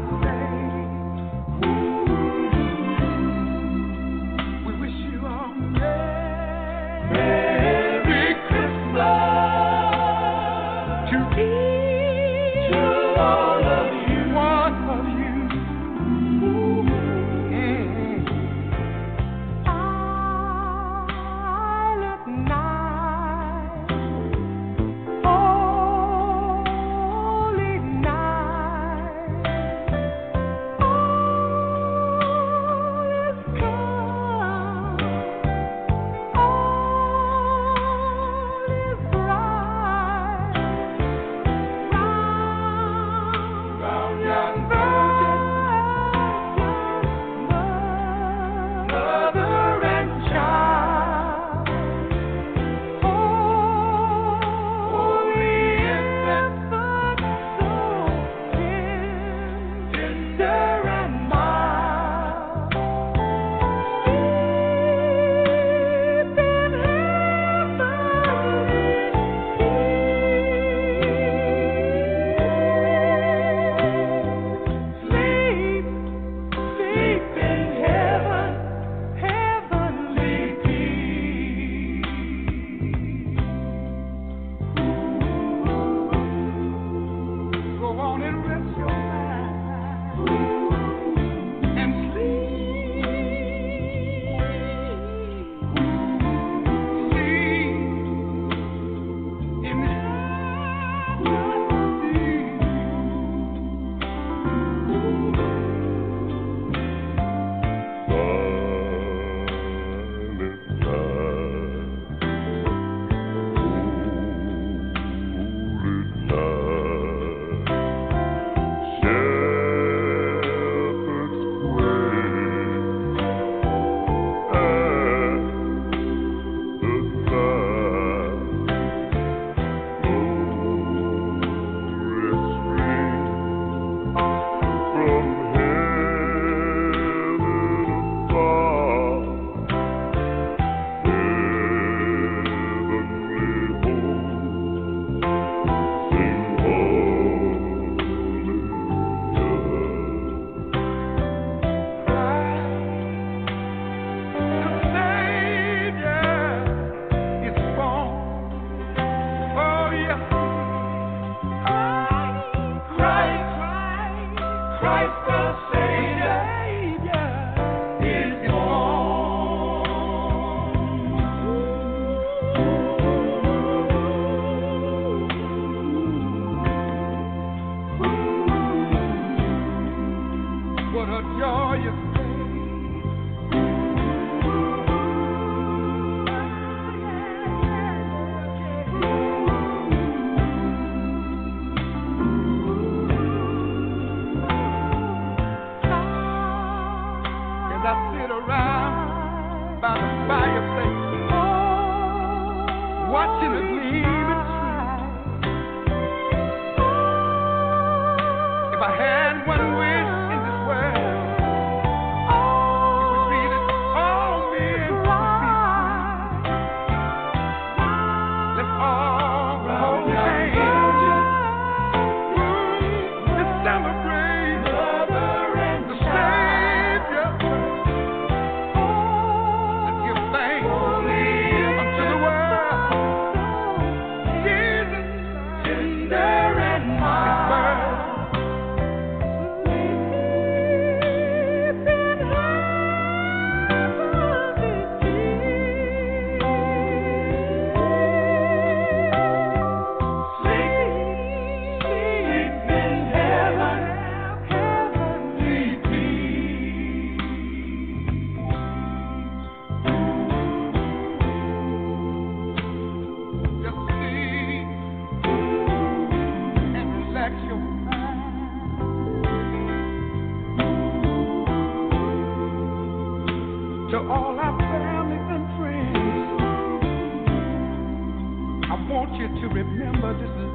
sing unto the world. Jesus, tender and mild. To all our families and friends, I want you to remember this